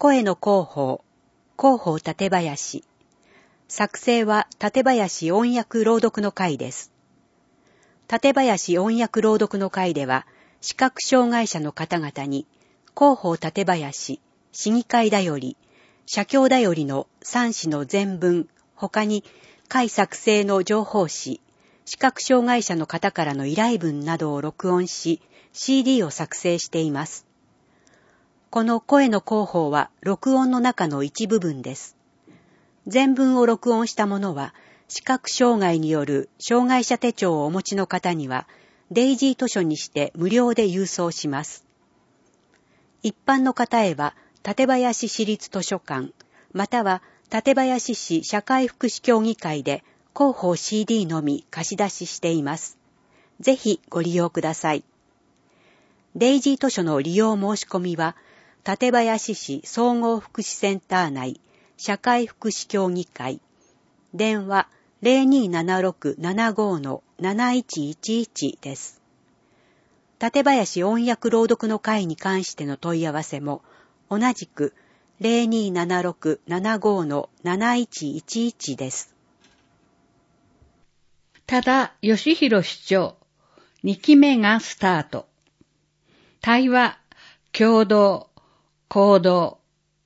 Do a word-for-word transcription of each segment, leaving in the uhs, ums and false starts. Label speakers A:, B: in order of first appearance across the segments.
A: 声の広報、広報館林。作成は館林音訳朗読の会です。館林音訳朗読の会では、視覚障害者の方々に、広報館林、市議会だより、社協だよりのさん誌の全文、他に会作成の情報誌、視覚障害者の方からの依頼文などを録音し、シーディー を作成しています。この声の広報は録音の中の一部分です。全文を録音したものは、視覚障害による障害者手帳をお持ちの方には、デイジー図書にして無料で郵送します。一般の方へは、館林市立図書館、または館林市社会福祉協議会で広報 シーディー のみ貸し出ししています。ぜひご利用ください。デイジー図書の利用申し込みは、館林市総合福祉センター内社会福祉協議会、電話 ゼロにーななろくななご なないちいちいち です。館林音訳朗読の会に関しての問い合わせも、同じく ゼロにーななろくななご なないちいちいち です。
B: 多田義弘市長、にきめがスタート。対話、共同、行動。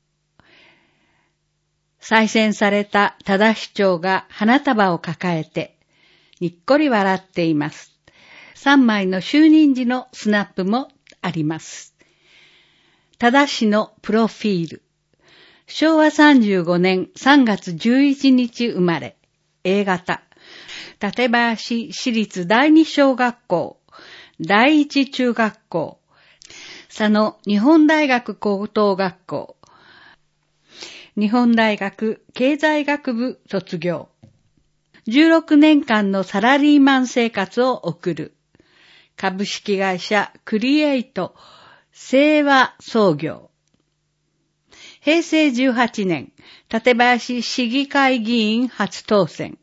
B: 再選された多田市長が花束を抱えて、にっこり笑っています。さんまいの就任時のスナップもあります。多田氏のプロフィール。しょうわさんじゅうごねんさんがつじゅういちにち生まれ、エーがた。館林市立第二小学校、第一中学校、佐野日本大学高等学校、日本大学経済学部卒業。じゅうろくねんかんのサラリーマン生活を送る。株式会社クリエイト清和創業。へいせいじゅうはちねん、館林市議会議員初当選。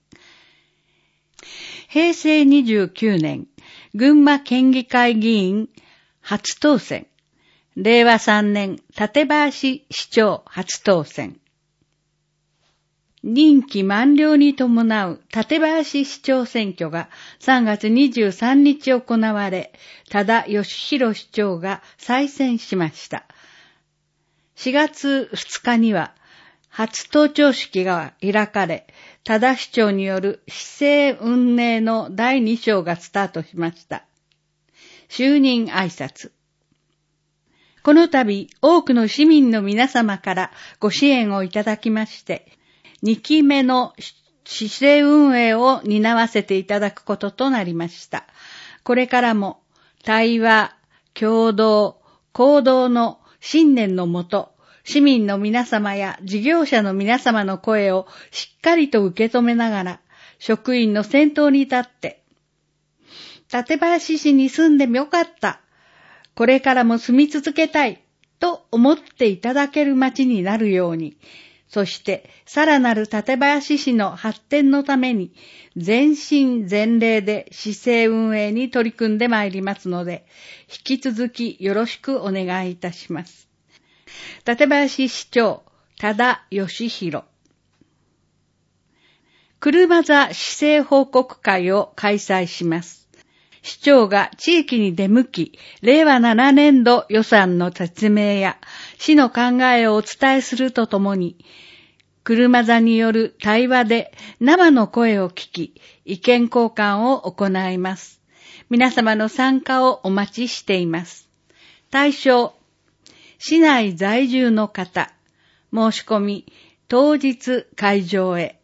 B: へいせいにじゅうきゅうねん、群馬県議会議員初当選。れいわさんねん、館林市長初当選。任期満了に伴う館林市長選挙がさんがつにじゅうさんにち行われ、多田義弘市長が再選しました。しがつふつかには初登庁式が開かれ、多田市長による市政運営のだいに章がスタートしました。就任挨拶。この度、多くの市民の皆様からご支援をいただきまして、にきめの市政運営を担わせていただくこととなりました。これからも対話、共同、行動の信念のもと、市民の皆様や事業者の皆様の声をしっかりと受け止めながら、職員の先頭に立って、館林市に住んでよかった、これからも住み続けたい、と思っていただける街になるように、そしてさらなる館林市の発展のために全身全霊で市政運営に取り組んでまいりますので、引き続きよろしくお願いいたします。館林市長多田義弘。車座市政報告会を開催します。市長が地域に出向き、れいわななねんど予算の説明や市の考えをお伝えするとともに、車座による対話で生の声を聞き、意見交換を行います。皆様の参加をお待ちしています。対象、市内在住の方、申し込み、当日会場へ。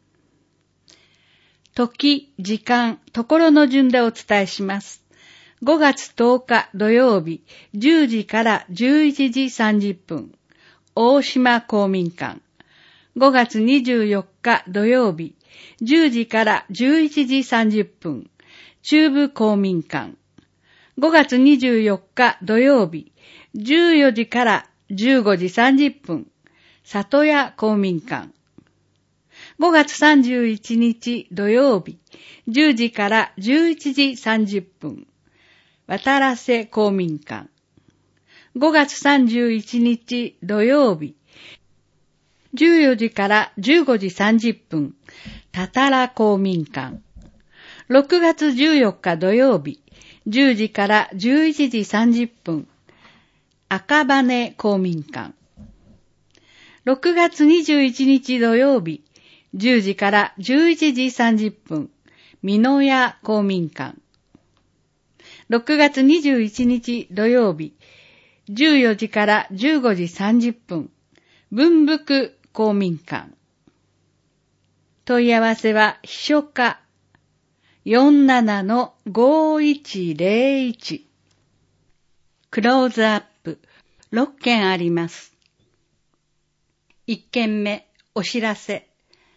B: 時、時間、ところの順でお伝えします。ごがつとおか土曜日、じゅうじからじゅういちじさんじゅっぷん、大島公民館。ごがつにじゅうよっか土曜日、じゅうじからじゅういちじさんじゅっぷん、中部公民館。ごがつにじゅうよっか土曜日、じゅうよじからじゅうごじさんじゅっぷん、里谷公民館。ごがつさんじゅういちにち土曜日、じゅうじからじゅういちじさんじゅっぷん、渡良瀬公民館。 ごがつさんじゅういちにち土曜日、じゅうよじからじゅうごじさんじゅっぷん、たたら公民館。ろくがつじゅうよっか土曜日、じゅうじからじゅういちじさんじゅっぷん、赤羽公民館。ろくがつにじゅういちにち土曜日、じゅうじからじゅういちじさんじゅっぷん、美濃屋公民館。ろくがつにじゅういちにち土曜日、じゅうよじからじゅうごじさんじゅっぷん、文福公民館。問い合わせは秘書課 よんななのごいちゼロいち。クローズアップろっけんあります。いっけんめ、お知らせ。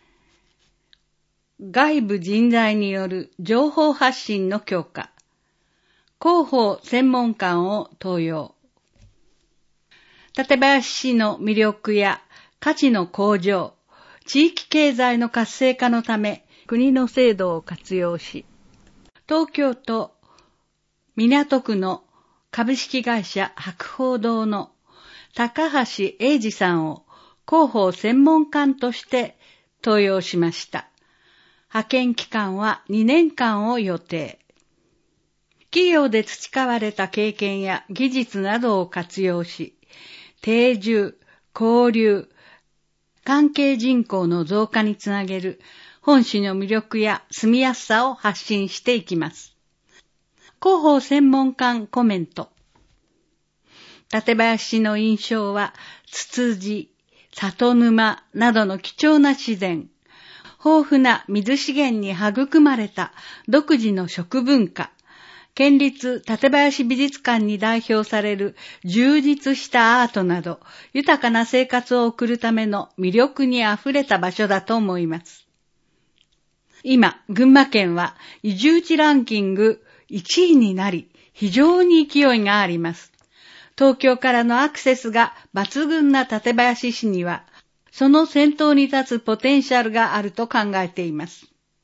B: 外部人材による情報発信の強化。広報専門官を登用。館林市の魅力や価値の向上、地域経済の活性化のため、国の制度を活用し、東京都港区の株式会社博報堂の高橋英二さんを広報専門官として登用しました。派遣期間はにねんかんを予定。企業で培われた経験や技術などを活用し、定住、交流、関係人口の増加につなげる本市の魅力や住みやすさを発信していきます。広報専門官コメント。館林市の印象は、ツツジ、里沼などの貴重な自然、豊富な水資源に育まれた独自の食文化、県立館林美術館に代表される充実したアートなど、豊かな生活を送るための魅力にあふれた場所だと思います。今、群馬県は移住地ランキングいちいになり、非常に勢いがあります。東京からのアクセスが抜群な館林市には、その先頭に立つポテンシャルがあると考えています。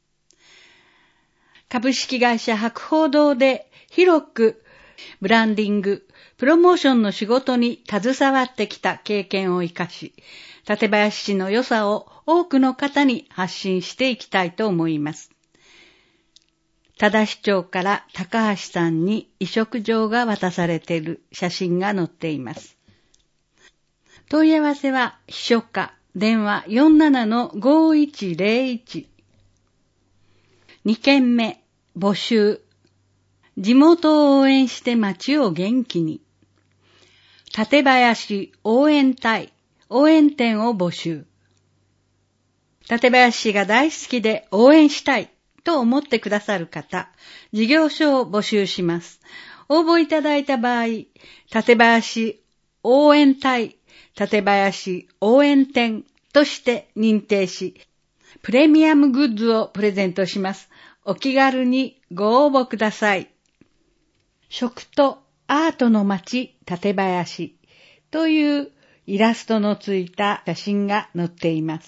B: 株式会社博報堂で広くブランディング、プロモーションの仕事に携わってきた経験を生かし、館林市の良さを多くの方に発信していきたいと思います。多田市長から高橋さんに委嘱状が渡されている写真が載っています。問い合わせは秘書課電話 よんななのごいちゼロいち。にけんめ募集。地元を応援して町を元気に。館林応援隊応援店を募集。館林市が大好きで応援したいと思ってくださる方、事業所を募集します。応募いただいた場合、館林応援隊、館林応援店として認定し、プレミアムグッズをプレゼントします。お気軽にご応募ください。食とアートの街館林というイラストのついた写真が載っています。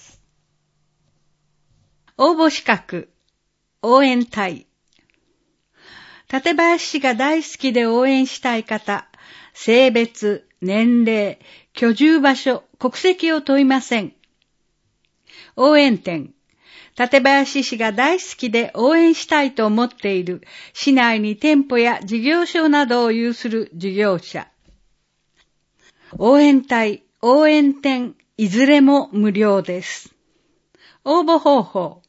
B: 応募資格、応援隊。館林市が大好きで応援したい方、性別、年齢、居住場所、国籍を問いません。応援店。館林市が大好きで応援したいと思っている市内に店舗や事業所などを有する事業者。応援隊、応援店、いずれも無料です。応募方法。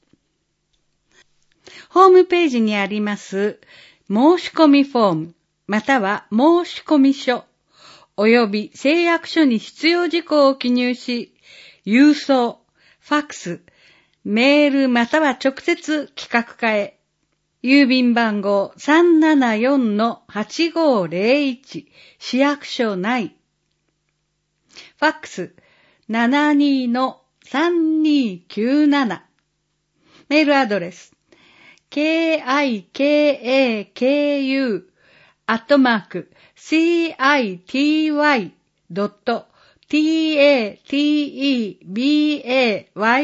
B: ホームページにあります申し込みフォームまたは申し込み書および誓約書に必要事項を記入し、郵送、ファックス、メールまたは直接企画課へ。郵便番号 さんななよんのはちごゼロいち 市役所内。ファックス ななにのさんにきゅうなな。メールアドレス キカク アットマーク シアイティーワイ ドット タテバヤ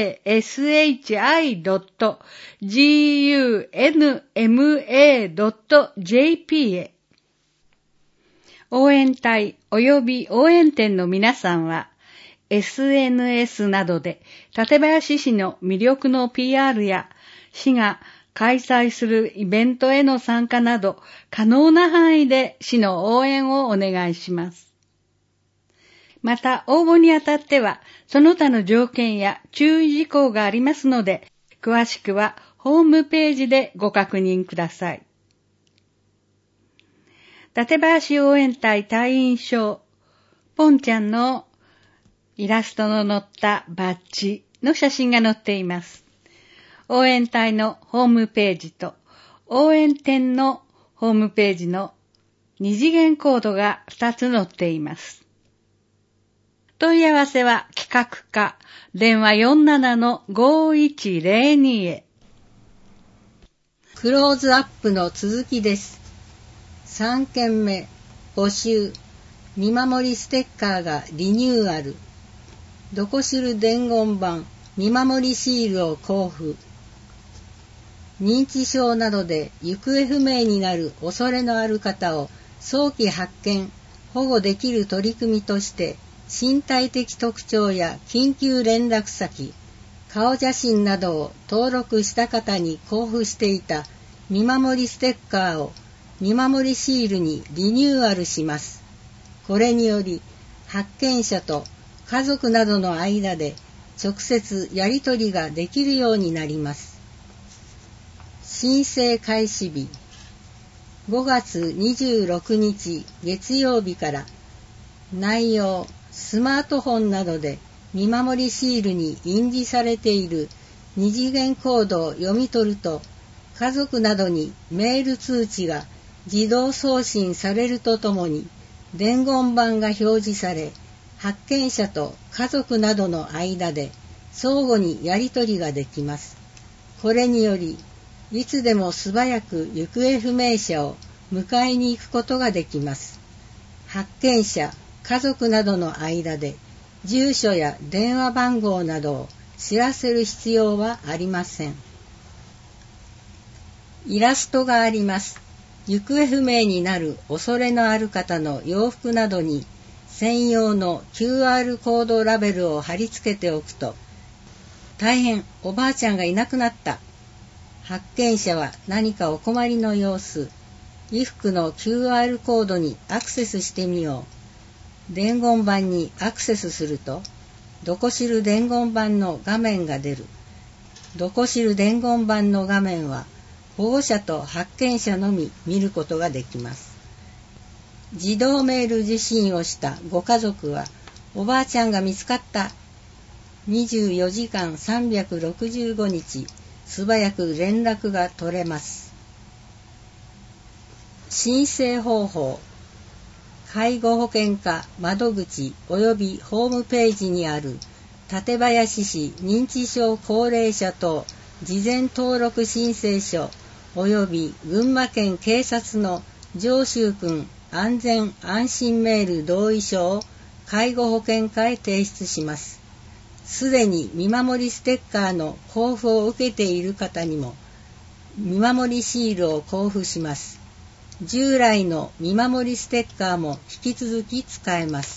B: シ ドット ジーユーエヌエムエー ドット ジェーピー へ。 応援隊及び応援店の皆さんは、エスエヌエス などで館林市の魅力の ピーアール や市が開催するイベントへの参加など可能な範囲で市の応援をお願いします。また応募にあたってはその他の条件や注意事項がありますので、詳しくはホームページでご確認ください。館林応援隊隊員証、ポンちゃんのイラストの載ったバッジの写真が載っています。応援隊のホームページと応援店のホームページの二次元コードがふたつ載っています。問い合わせは企画課電話 よんじゅうななのごいちゼロに へ。
C: クローズアップの続きです。さんけんめ募集、見守りステッカーがリニューアル、どこ知る伝言板見守りシールを交付、認知症などで行方不明になる恐れのある方を早期発見、保護できる取り組みとして身体的特徴や緊急連絡先、顔写真などを登録した方に交付していた見守りステッカーを見守りシールにリニューアルします。これにより発見者と家族などの間で直接やり取りができるようになります。申請開始日ごがつにじゅうろくにち月曜日から、内容スマートフォンなどで見守りシールに印字されている二次元コードを読み取ると、家族などにメール通知が自動送信されるとともに伝言板が表示され、発見者と家族などの間で相互にやり取りができます。これによりいつでも素早く行方不明者を迎えに行くことができます。発見者、家族などの間で住所や電話番号などを知らせる必要はありません。イラストがあります。行方不明になる恐れのある方の洋服などに専用の キューアール コードラベルを貼り付けておくと、大変おばあちゃんがいなくなった。発見者は何かお困りの様子。衣服の キューアール コードにアクセスしてみよう。伝言板にアクセスすると、どこ知る伝言板の画面が出る。どこ知る伝言板の画面は、保護者と発見者のみ見ることができます。自動メール受信をしたご家族は、おばあちゃんが見つかった。にじゅうよじかんさんびゃくろくじゅうごにち、素早く連絡が取れます。申請方法。介護保険課窓口及びホームページにある館林市認知症高齢者等事前登録申請書及び群馬県警察の上州君安全安心メール同意書を介護保険課へ提出します。すでに見守りステッカーの交付を受けている方にも見守りシールを交付します。従来の見守りステッカーも引き続き使えます。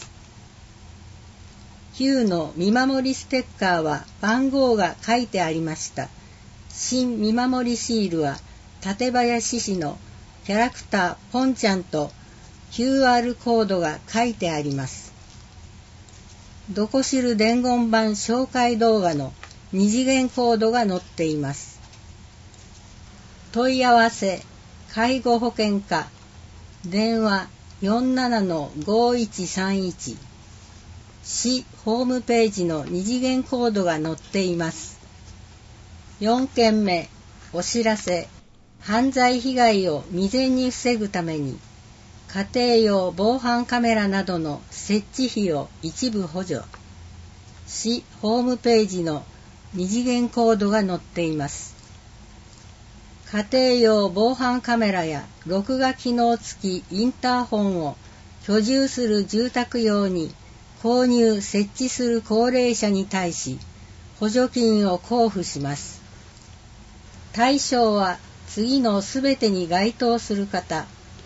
C: 旧の見守りステッカーは番号が書いてありました。新見守りシールは館林市のキャラクターポンちゃんと キューアール コードが書いてあります。どこ知る伝言板紹介動画の二次元コードが載っています。問い合わせ介護保険課電話 よんじゅうななのごいちさんいち 市ホームページの二次元コードが載っています。よんけんめお知らせ犯罪被害を未然に防ぐために家庭用防犯カメラなどの設置費を一部補助。市ホームページの二次元コードが載っています。家庭用防犯カメラや録画機能付きインターホンを居住する住宅用に購入設置する高齢者に対し補助金を交付します。対象は次のすべてに該当する方、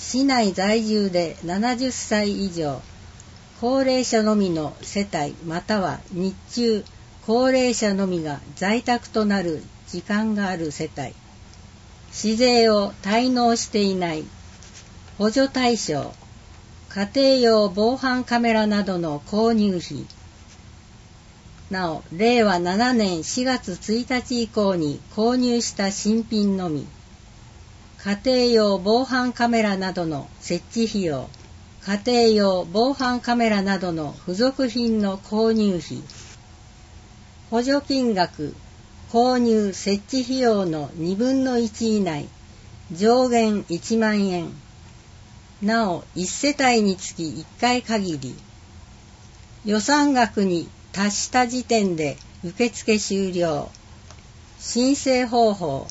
C: 市内在住でななじゅっさい以上、高齢者のみの世帯または日中高齢者のみが在宅となる時間がある世帯、市税を滞納していない、補助対象、家庭用防犯カメラなどの購入費。なお、れいわななねんしがつついたち以降に購入した新品のみ、家庭用防犯カメラなどの設置費用、家庭用防犯カメラなどの付属品の購入費、補助金額、購入設置費用のにぶんのいち以内、上限いちまんえん。なお、いち世帯につきいっかい限り。予算額に達した時点で受付終了。申請方法。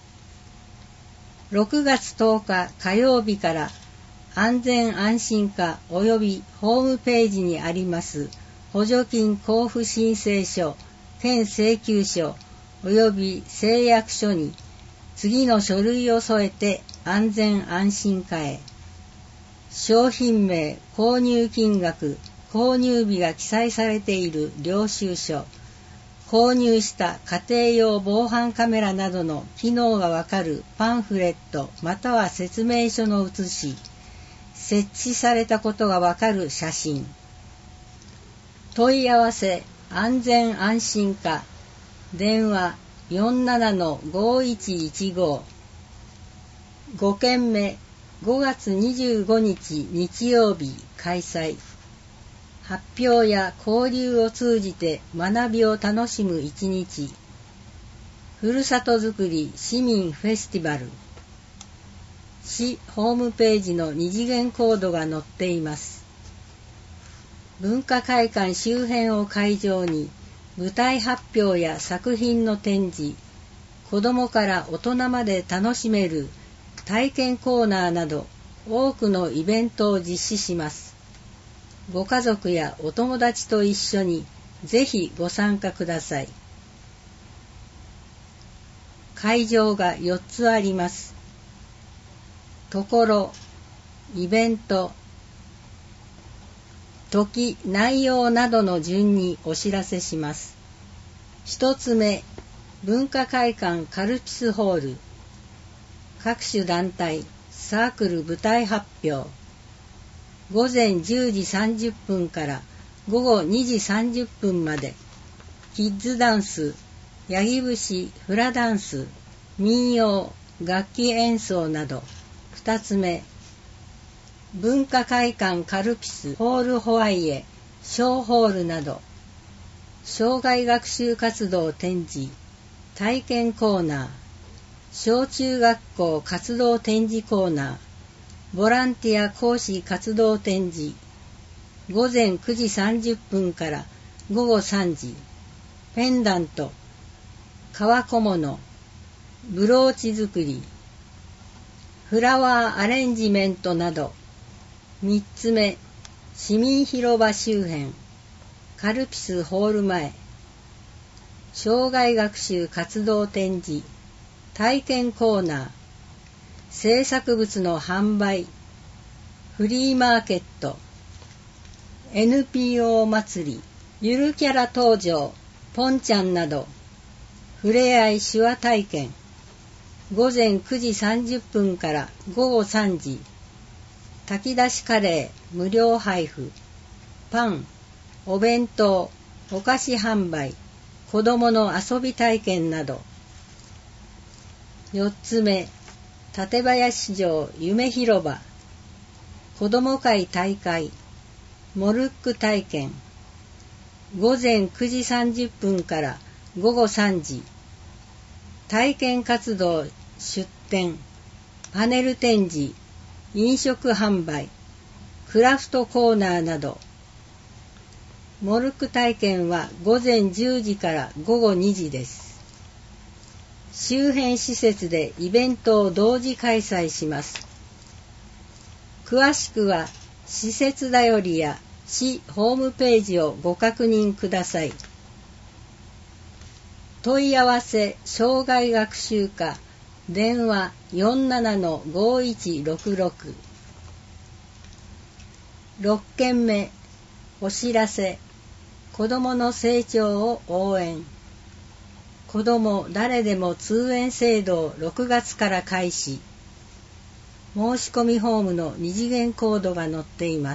C: ろくがつとおか火曜日から安全安心課及びホームページにあります補助金交付申請書、県請求書及び誓約書に次の書類を添えて安全安心課へ。商品名、購入金額、購入日が記載されている領収書、購入した家庭用防犯カメラなどの機能がわかるパンフレットまたは説明書の写し、設置されたことがわかる写真。問い合わせ、安全安心課、電話 よんななのごいちいちご。ごけんめ、ごがつにじゅうごにち日曜日開催。発表や交流を通じて学びを楽しむ一日。ふるさとづくり市民フェスティバル。市ホームページの二次元コードが載っています。文化会館周辺を会場に舞台発表や作品の展示、子どもから大人まで楽しめる体験コーナーなど多くのイベントを実施します。ご家族やお友達と一緒にぜひご参加ください。会場がよっつあります。ところ、イベント、時、内容などの順にお知らせします。一つ目、文化会館カルピスホール。各種団体、サークル舞台発表。ごぜんじゅうじさんじゅっぷんからごごにじさんじゅっぷんまで、キッズダンス、ヤギ節、フラダンス、民謡、楽器演奏など。二つ目、文化会館カルピスホールホワイエ、小ホールなど、障害学習活動展示、体験コーナー、小中学校活動展示コーナー、ボランティア講師活動展示、ごぜんくじさんじゅっぷんからごごさんじ、ペンダント、革小物、ブローチ作り、フラワーアレンジメントなど。三つ目、市民広場周辺、カルピスホール前、障害学習活動展示、体験コーナー、制作物の販売、フリーマーケット、エヌピーオー 祭り、ゆるキャラ登場、ポンちゃんなど、ふれあい手話体験、ごぜんくじさんじゅっぷんからごごさんじ、炊き出しカレー無料配布、パン、お弁当、お菓子販売、子どもの遊び体験など。よっつめ、館林城夢広場、子ども会大会、モルック体験、ごぜんくじさんじゅっぷんからごごさんじ、体験活動出展、パネル展示、飲食販売、クラフトコーナーなど。モルック体験はごぜんじゅうじからごごにじです。周辺施設でイベントを同時開催します。詳しくは施設だよりや市ホームページをご確認ください。問い合わせ障害学習課電話 よんななのごいちろくろくろっけんめ、お知らせ、子どもの成長を応援。子ども誰でも通園制度をろくがつから開始。申し込みフォームの二次元コードが載っています。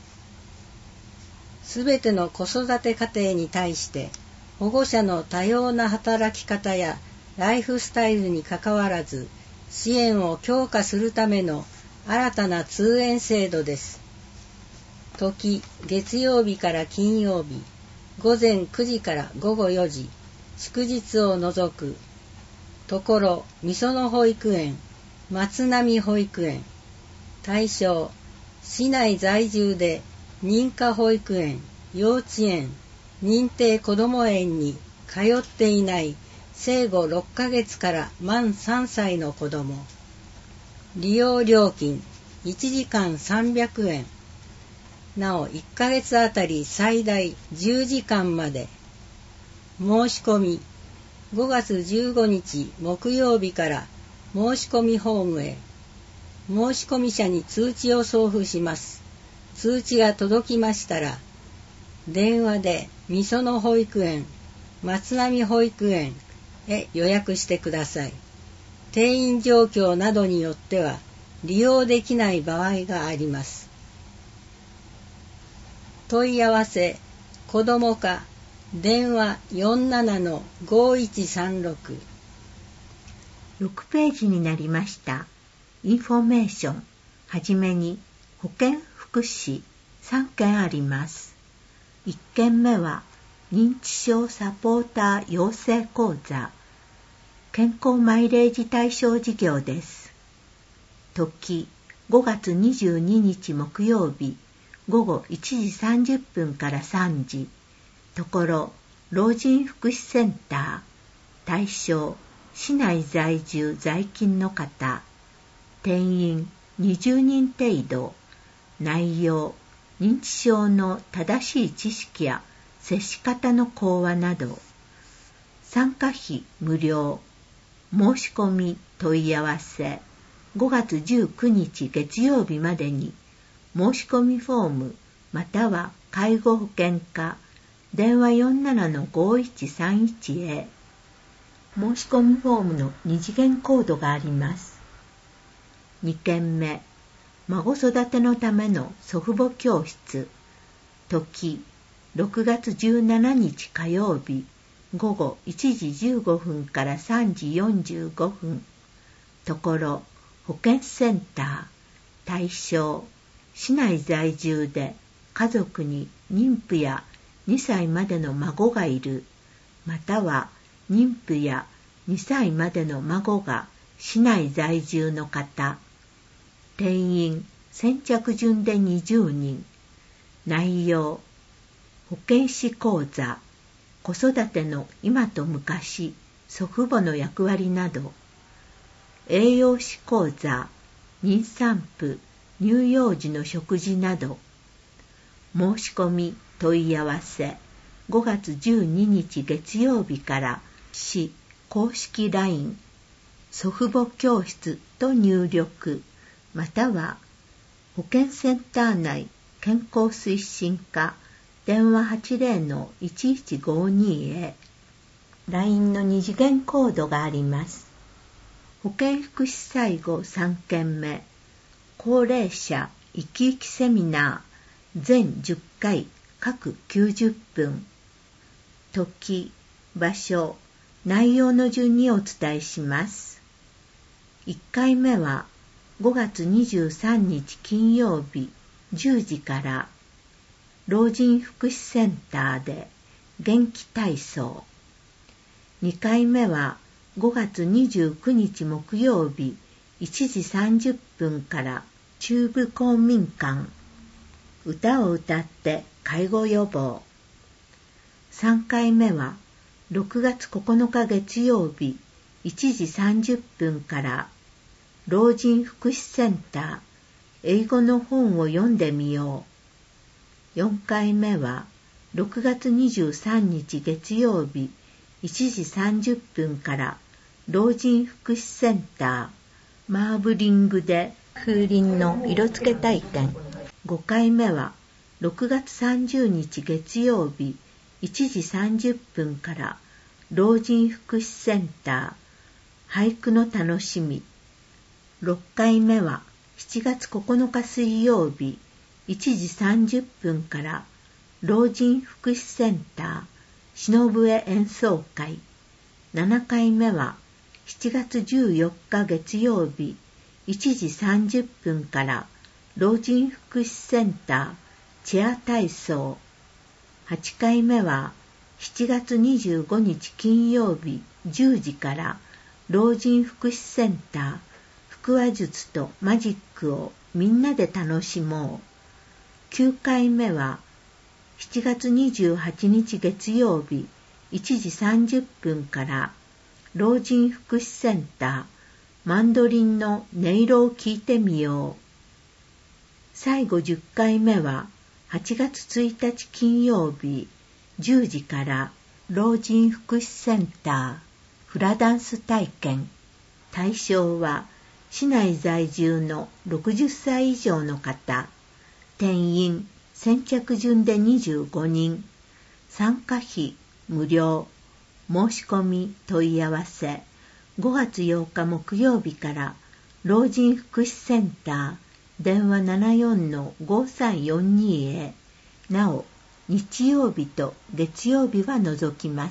C: すべての子育て家庭に対して保護者の多様な働き方やライフスタイルにかかわらず支援を強化するための新たな通園制度です。時、月曜日から金曜日、午前くじから午後よじ、祝日を除く。ところ、みその保育園、松並保育園。対象、市内在住で認可保育園、幼稚園、認定こども園に通っていない生後ろっかげつから満さんさいの子ども。利用料金いちじかんさんびゃくえん。なおいっかげつあたり最大じゅうじかんまで。申し込みごがつじゅうごにち木曜日から申し込みフォームへ。申し込み者に通知を送付します。通知が届きましたら、電話でみその保育園、松並保育園へ予約してください。定員状況などによっては利用できない場合があります。問い合わせ、子ども課、電話 よんななのごいちさんろく。
D: ろくページになりました。インフォメーション。はじめに保健福祉さんけんあります。いっけんめは認知症サポーター養成講座。健康マイレージ対象事業です。時、ごがつにじゅうににち木曜日、午後いちじさんじゅっぷんからさんじ。ところ、老人福祉センター。対象、市内在住在勤の方。定員にじゅうにん程度。内容、認知症の正しい知識や接し方の講話など。参加費無料。申し込み問い合わせ。ごがつじゅうくにち月曜日までに申し込みフォームまたは介護保険課電話 よんななのごいちさんいち へ。申し込みフォームの二次元コードがあります。にけんめ、孫育てのための祖父母教室。時、ろくがつじゅうしちにち火曜日、午後いちじじゅうごふんからさんじよんじゅうごふん。ところ、保健センター。対象、市内在住で家族に妊婦やにさいまでの孫がいる、または妊婦やにさいまでの孫が市内在住の方。定員先着順でにじゅうにん。内容、保健師講座、子育ての今と昔、祖父母の役割など。栄養士講座、妊産婦、乳幼児の食事など。申し込み問い合わせ、ごがつじゅうににち月曜日から市公式 ライン、祖父母教室と入力、または保健センター内健康推進課電話 はちぜろのいちいちごに へ。ライン の二次元コードがあります。保健福祉最後さんけんめ、高齢者生き生きセミナー全じゅっかい各きゅうじゅっぷん。時、場所、内容の順にお伝えします。いっかいめはごがつにじゅうさんにち金曜日じゅうじから老人福祉センターで元気体操。にかいめはごがつにじゅうくにち木曜日いちじさんじゅっぷんから中部公民館。歌を歌って介護予防。さんかいめはろくがつここのか月曜日いちじさんじゅっぷんから老人福祉センター英語の本を読んでみよう。よんかいめはろくがつにじゅうさんにち月曜日いちじさんじゅっぷんから老人福祉センターマーブリングで風鈴の色付け体験。 ごかいめはろくがつさんじゅうにち月曜日いちじさんじゅっぷんから老人福祉センター俳句の楽しみ。ろっかいめはしちがつここのか水曜日いちじさんじゅっぷんから老人福祉センター篠笛演奏会。ななかいめはしちがつじゅうよっか月曜日いちじさんじゅっぷんから老人福祉センターチェア体操。はちかいめはしちがつにじゅうごにち金曜日じゅうじから老人福祉センター腹話術とマジックをみんなで楽しもう。きゅうかいめはしちがつにじゅうはちにち月曜日いちじさんじゅっぷんから老人福祉センターマンドリンの音色を聞いてみよう。最後じゅっかいめははちがつついたち金曜日じゅうじから老人福祉センターフラダンス体験。対象は市内在住のろくじゅっさい以上の方。定員先着順でにじゅうごにん。参加費無料。申し込み問い合わせごがつようか木曜日から老人福祉センター電話 ななよんのごさんよんに へ。なお日曜日と月曜日は除きます。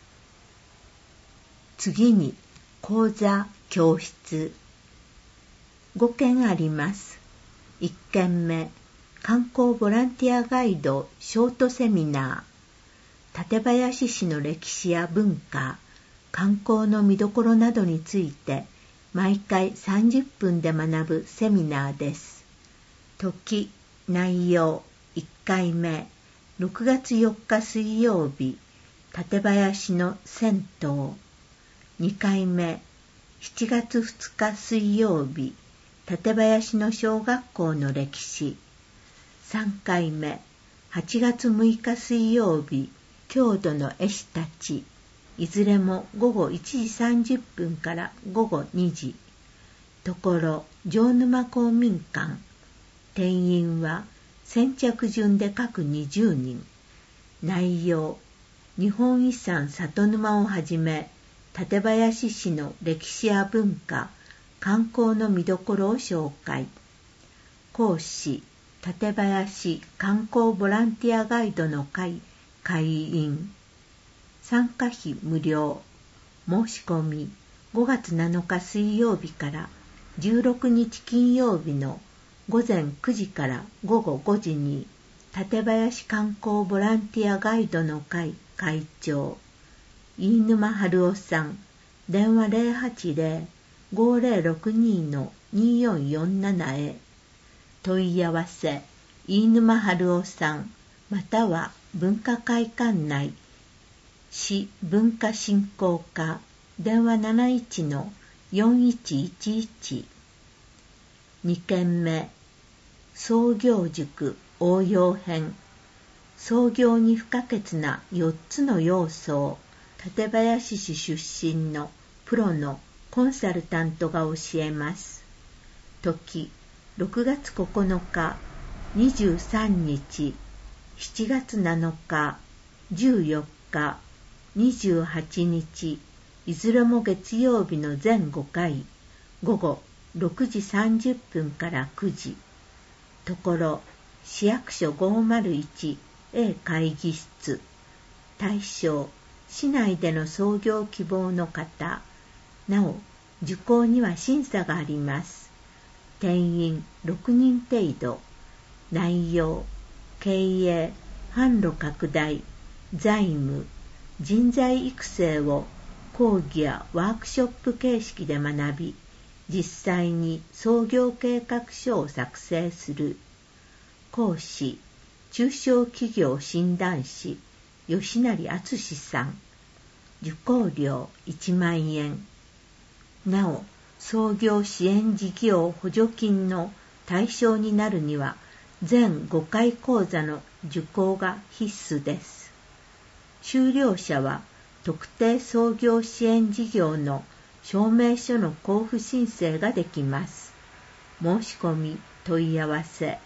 D: 次に講座教室ごけんあります。いっけんめ観光ボランティアガイドショートセミナー。館林市の歴史や文化、観光の見どころなどについて毎回さんじゅっぷんで学ぶセミナーです。時、内容いっかいめろくがつよっか水曜日館林の銭湯。にかいめしちがつふつか水曜日館林の小学校の歴史。さんかいめはちがつむいか水曜日郷土の絵師たち。いずれもごごいちじさんじゅっぷんからごごにじ。ところ城沼公民館。定員は先着順で各にじゅうにん。内容日本遺産里沼をはじめ館林市の歴史や文化、観光の見どころを紹介。講師館林観光ボランティアガイドの会会員。参加費無料。申し込みごがつなのか水曜日からじゅうろくにち金曜日のごぜんくじからごごごじに館林観光ボランティアガイドの会会長飯沼春夫さん。電話 ゼロはちゼロ ごゼロろくに のによんよんなな へ。問い合わせ飯沼春夫さんまたは文化会館内市文化振興課電話 なないちのよんいちいちいち。にけんめ創業塾応用編。創業に不可欠なよっつの要素を館林市出身のプロのコンサルタントが教えます。時ろくがつここのかにじゅうさんにちしちがつなのかじゅうよっかにじゅうはちにちいずれも月曜日の全ごかいごごろくじさんじゅっぷんからくじ。ところ市役所 ごまるいちエー 会議室。対象市内での創業希望の方。なお受講には審査があります。定員ろくにん程度。内容経営、販路拡大、財務、人材育成を講義やワークショップ形式で学び、実際に創業計画書を作成する。講師、中小企業診断士、吉成敦さん。受講料いちまんえん。なお、創業支援事業補助金の対象になるには、全ごかい講座の受講が必須です。修了者は、特定創業支援事業の証明書の交付申請ができます。申し込み、問い合わせ、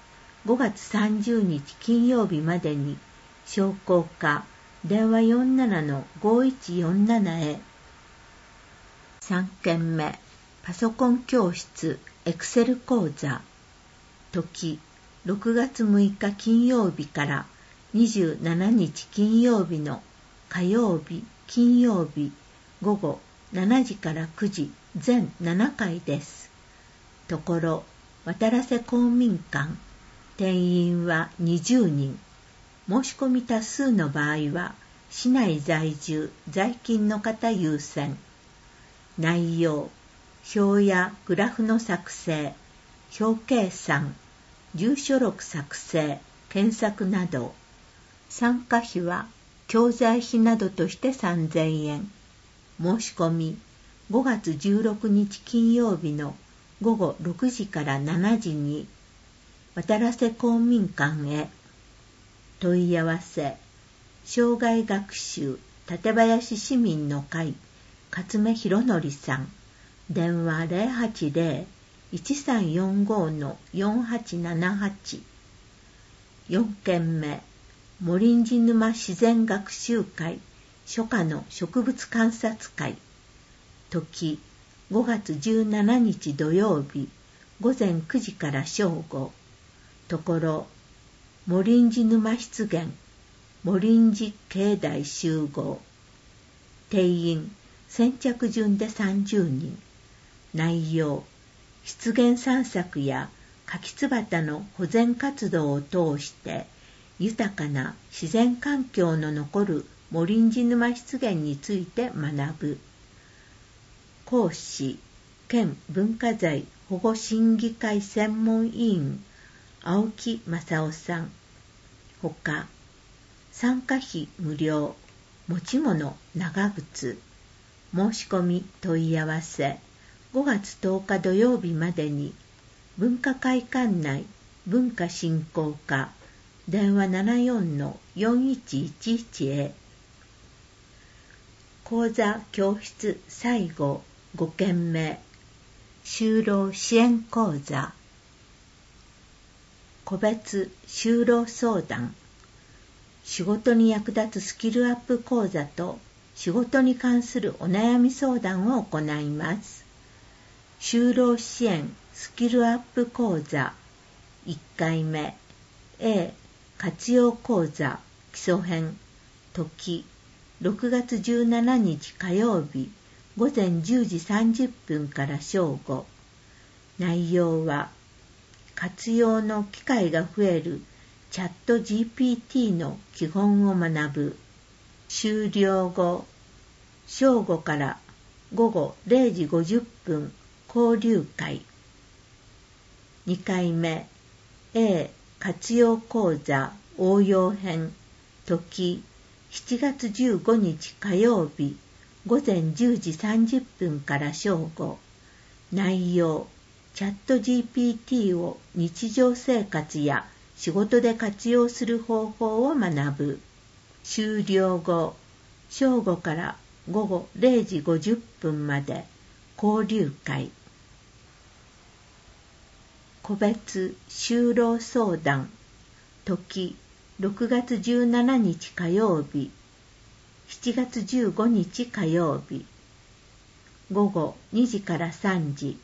D: ごがつさんじゅうにち金曜日までに商工課電話 よんじゅうななのごいちよんなな へ。さんけんめパソコン教室エクセル講座。時ろくがつむいか金曜日からにじゅうしちにち金曜日の火曜日金曜日ごごしちじからくじ全ななかいです。ところ渡良瀬公民館定員はにじゅうにん。申し込み多数の場合は市内在住在勤の方優先。内容表やグラフの作成、表計算、住所録作成、検索など。参加費は教材費などとしてさんぜんえん。申し込みごがつじゅうろくにち金曜日のごごろくじからしちじに渡良瀬公民館へ。問い合わせ障害学習館林市民の会勝目博則さん。電話 ゼロはちゼロ いちさんよんご のよんはちななはち。よんけんめ茂林寺沼自然学習会初夏の植物観察会。時ごがつじゅうしちにち土曜日ごぜんくじから正午。ところ茂林寺沼湿原茂林寺境内集合。定員先着順でさんじゅうにん。内容湿原散策や柿椿の保全活動を通して豊かな自然環境の残る茂林寺沼湿原について学ぶ。講師県文化財保護審議会専門委員青木正夫さん。ほか参加費無料、持ち物長靴。申し込み問い合わせごがつとおか土曜日までに文化会館内文化振興課電話 ななよんのよんいちいちいち へ。講座教室最後ごけんめ就労支援講座。個別就労相談。仕事に役立つスキルアップ講座と仕事に関するお悩み相談を行います。就労支援スキルアップ講座いっかいめ A 活用講座基礎編。時ろくがつじゅうしちにち火曜日ごぜんじゅうじさんじゅっぷんから正午。内容は活用の機会が増えるチャット ジーピーティー の基本を学ぶ。終了後正午からごごれいじごじゅっぷん交流会。にかいめ A 活用講座応用編。時しちがつじゅうごにち火曜日ごぜんじゅうじさんじゅっぷんから正午。内容チャット ジーピーティー を日常生活や仕事で活用する方法を学ぶ。終了後正午からごごれいじごじゅっぷんまで交流会。個別就労相談。時ろくがつじゅうしちにち火曜日しちがつじゅうごにち火曜日ごごにじからさんじ。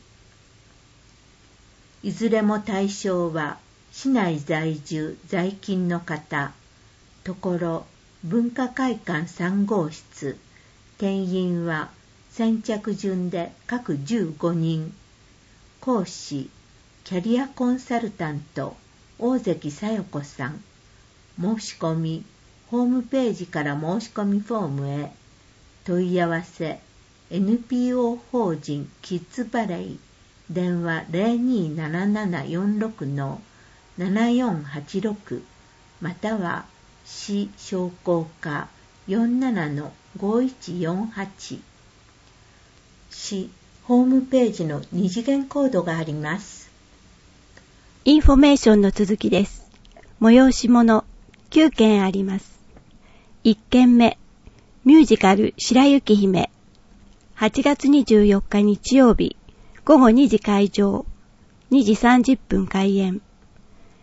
D: いずれも対象は市内在住在勤の方。ところ文化会館さんごうしつ。定員は先着順で各じゅうごにん。講師キャリアコンサルタント大関小夜子さん。申し込みホームページから申し込みフォームへ。問い合わせ エヌピーオー 法人キッズバレー電話 ゼロにーななななよんろくのななよんはちろくまたは市商工課 よんじゅうななのごいちよんはち。市ホームページの二次元コードがあります。
A: インフォメーションの続きです。催し物きゅうけんあります。いっけんめミュージカル白雪姫はちがつにじゅうよっか日曜日ごごにじ会場にじさんじゅっぷん開演。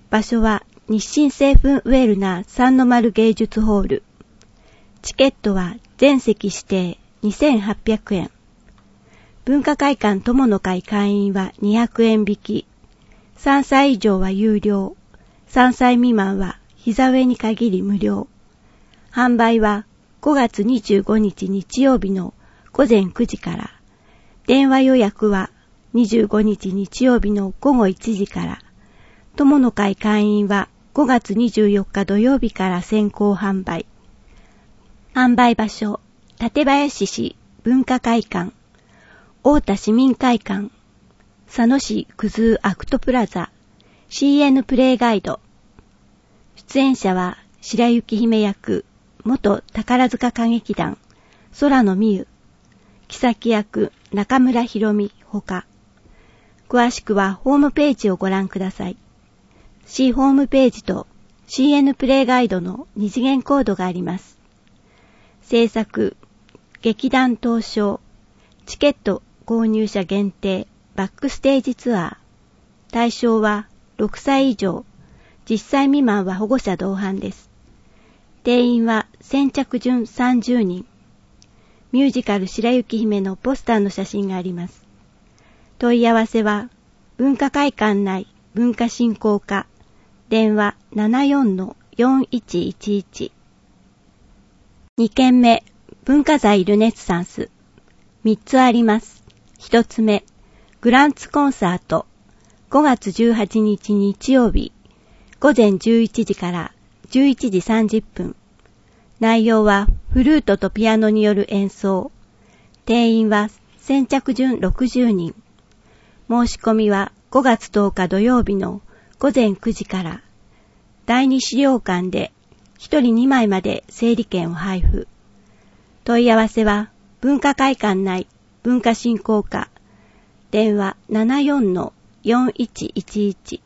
E: 場所は日清製粉ウェルナー三の丸芸術ホール。チケットは全席指定にせんはっぴゃくえん。文化会館友の会会員はにひゃくえん引き。さんさい以上は有料。さんさい未満は膝上に限り無料。販売はごがつにじゅうごにち日曜日のごぜんくじから。電話予約はにじゅうごにち日曜日のごごいちじから。友の会会員はごがつにじゅうよっか土曜日から先行販売。販売場所、館林市文化会館、太田市民会館、佐野市九頭アクトプラザ、シーエヌ プレイガイド。出演者は白雪姫役、元宝塚歌劇団、空野美優、妃役、中村博美ほか。詳しくはホームページをご覧ください。C ホームページと シーエヌ プレイガイドの二次元コードがあります。制作、劇団東証、チケット購入者限定、バックステージツアー。対象はろくさい以上、じゅっさい未満は保護者同伴です。定員は先着順さんじゅうにん。ミュージカル白雪姫のポスターの写真があります。問い合わせは、文化会館内文化振興課、電話 ななよんのよんいちいちいち。にけんめ、文化財ルネッサンス。みっつあります。ひとつめ、グランツコンサート。ごがつじゅうはちにち日曜日、ごぜんじゅういちじからじゅういちじさんじゅっぷん。内容はフルートとピアノによる演奏。定員は先着順ろくじゅうにん。申し込みはごがつとおか土曜日のごぜんくじから。第二資料館でひとりにまいまで整理券を配布。問い合わせは文化会館内文化振興課。電話 ななよんのよんいちいちいち。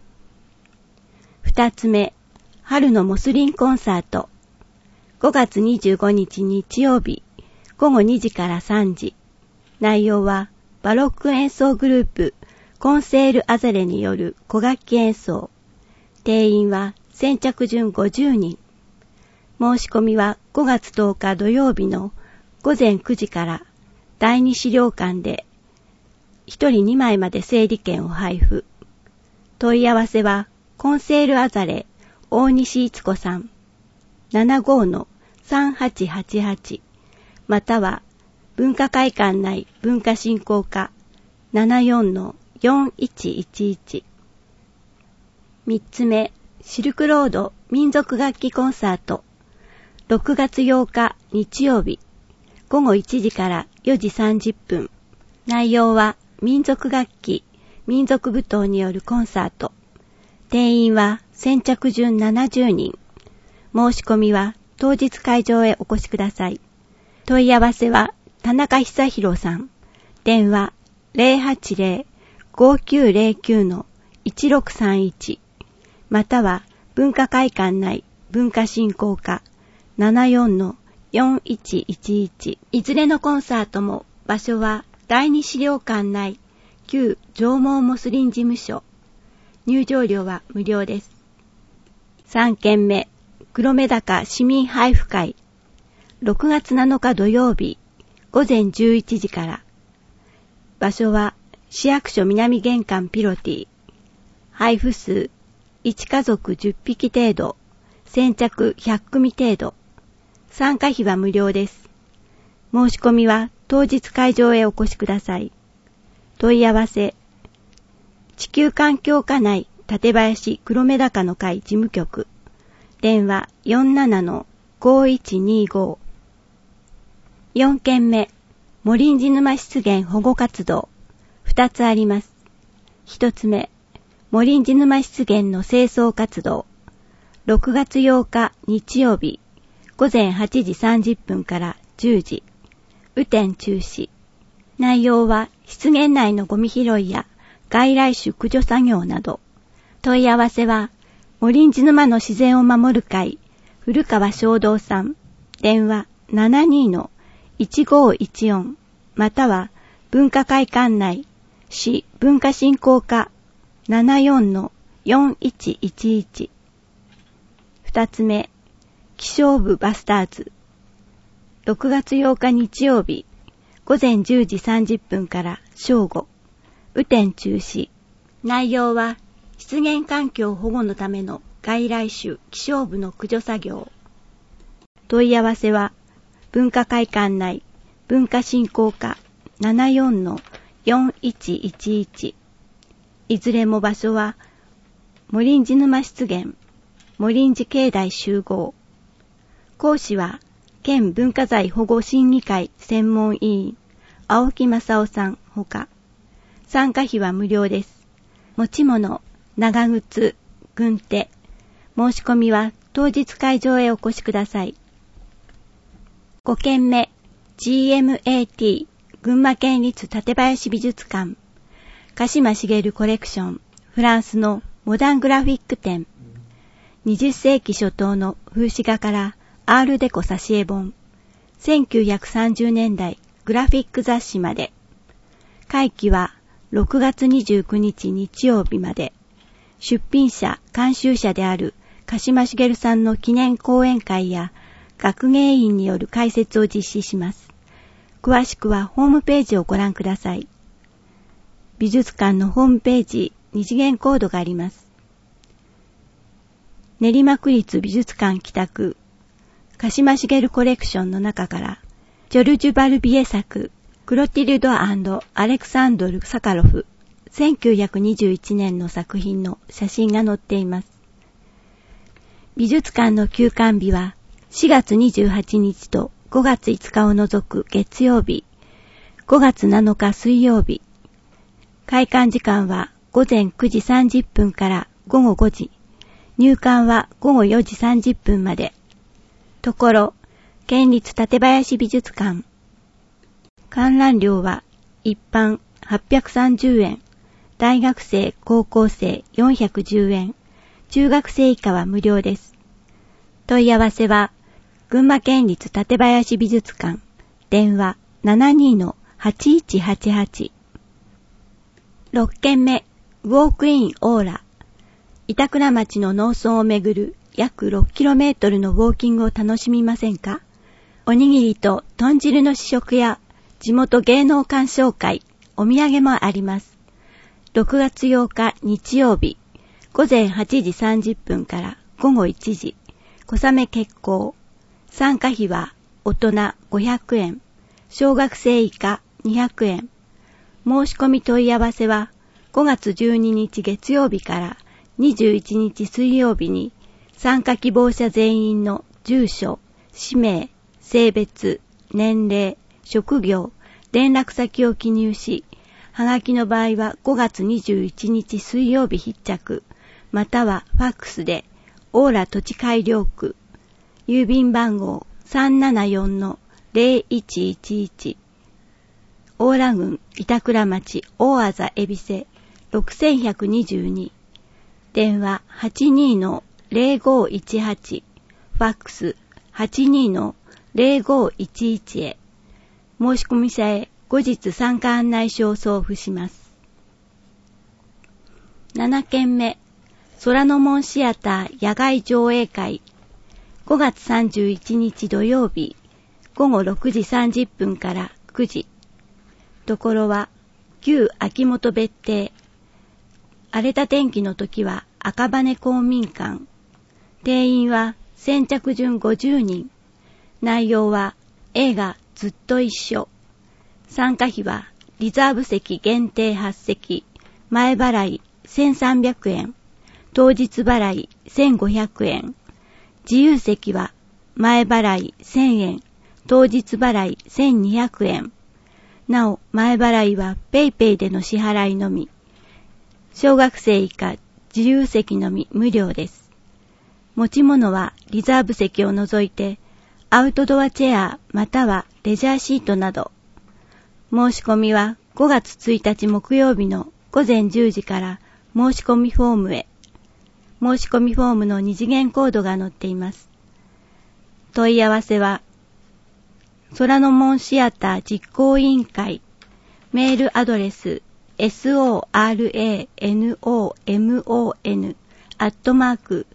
E: 二つ目、春のモスリンコンサート。ごがつにじゅうごにち日曜日、ごごにじからさんじ。内容はバロック演奏グループ、コンセール・アザレによる古楽器演奏。定員は先着順ごじゅうにん。申し込みはごがつとおか土曜日のごぜんくじから第二資料館でひとりにまいまで整理券を配布。問い合わせはコンセール・アザレ大西逸子さん ななごのさんはちはちはち または文化会館内文化振興課 ななよんのよんいちいちいち。三つ目、シルクロード民族楽器コンサート。ろくがつようか日曜日、ごごいちじからよじさんじゅっぷん。内容は民族楽器、民族舞踏によるコンサート。定員は先着順ななじゅうにん。申し込みは当日会場へお越しください。問い合わせは田中久弘さん。電話 ゼロはちゼロ ごきゅうゼロきゅうのいちろくさんいち。または文化会館内文化振興課 ななよんのよんいちいちいち。いずれのコンサートも場所は第二資料館内旧上毛モスリン事務所。入場料は無料です。さんけんめ、黒目高市民配布会。ろくがつなのか土曜日、ごぜんじゅういちじから。場所は市役所南玄関ピロティ。配布数いちかぞくじゅっぴき程度、先着ひゃくくみ程度。参加費は無料です。申し込みは当日会場へお越しください。問い合わせ、地球環境課内館林黒目高の会事務局。電話 よんななのごいちにご。よんけんめ、モリンジ沼湿原保護活動。ふたつあります。ひとつめ、モリンジ沼湿原の清掃活動。ろくがつようか日曜日、ごぜんはちじさんじゅっぷんからじゅうじ。雨天中止。内容は湿原内のゴミ拾いや外来種駆除作業など。問い合わせは、モリンジ沼の自然を守る会、古川正道さん。電話 ななにのいちごいちよん。または文化会館内市文化振興課 ななよんのよんいちいちいち。二つ目、気象部バスターズ。ろくがつようか日曜日、午前じゅうじさんじゅっぷんから正午。雨天中止。内容は、湿原環境保護のための外来種気象部の駆除作業。問い合わせは、文化会館内文化振興課 ななよんのよんいちいちいち。いずれも場所は、茂林寺沼湿原、茂林寺境内集合。講師は、県文化財保護審議会専門委員、青木正夫さんほか。参加費は無料です。持ち物、長靴、軍手。申し込みは当日会場へお越しください。ごけんめ、ジーエムエーティー 群馬県立館林美術館。鹿島茂コレクション、フランスのモダングラフィック展。にじゅっせいき初頭の風刺画からアールデコ挿絵本。せんきゅうひゃくさんじゅうねんだいグラフィック雑誌まで。会期はろくがつにじゅうくにち日曜日まで。出品者、監修者である鹿島茂さんの記念講演会や学芸員による解説を実施します。詳しくはホームページをご覧ください。美術館のホームページ、二次元コードがあります。練馬区立美術館北区、鹿島茂コレクションの中から、ジョルジュ・バルビエ作、クロティルド&アレクサンドル・サカロフ、せんきゅうひゃくにじゅういちねんの作品の写真が載っています。美術館の休館日はしがつにじゅうはちにちとごがついつかを除く月曜日、ごがつなのか水曜日。開館時間はごぜんくじさんじゅっぷんからごごごじ。入館はごごよじさんじゅっぷんまで。ところ、県立館林美術館。観覧料は一般はっぴゃくさんじゅうえん、大学生、高校生よんひゃくじゅうえん、中学生以下は無料です。問い合わせは、群馬県立館林美術館、電話 ななにのはちいちはちはち。ろっけんめ、ウォークインオーラ。板倉町の農村をめぐる約ろっキロメートルのウォーキングを楽しみませんか？おにぎりと豚汁の試食や地元芸能鑑賞会、お土産もあります。ろくがつようか日曜日、ごぜんはちじさんじゅっぷんからごごいちじ、小雨決行。参加費は大人ごひゃくえん、小学生以下にひゃくえん。申し込み問い合わせはごがつじゅうににち月曜日からにじゅういちにち水曜日に参加希望者全員の住所、氏名、性別、年齢、職業、連絡先を記入し、はがきの場合はごがつにじゅういちにち水曜日必着、またはファックスで、オーラ土地改良区、郵便番号 さんななよんのぜろいちいちいち、オーラ郡板倉町大字恵比寿ろくせんひゃくにじゅうに、電話 はちにのぜろごいちはち、ファックス はちにのぜろごいちいち へ、申し込み者へ後日参加案内書を送付します。ななけんめ、空の門シアター野外上映会。ごがつさんじゅういちにち土曜日、ごごろくじさんじゅっぷんからくじ。ところは、旧秋元別邸。荒れた天気の時は赤羽公民館。定員は先着順ごじゅうにん。内容は映画ずっと一緒。参加費はリザーブ席限定はちせき、前払いせんさんびゃくえん、当日払いせんごひゃくえん。自由席は前払いせんえん、当日払いせんにひゃくえん。なお、前払いはペイペイでの支払いのみ。小学生以下自由席のみ無料です。持ち物はリザーブ席を除いて、アウトドアチェアまたはレジャーシートなど。申し込みはごがつついたち木曜日のごぜんじゅうじから申し込みフォームへ。申し込みフォームの二次元コードが載っています。問い合わせは、空の門シアター実行委員会、メールアドレス、 soranomon アットマーク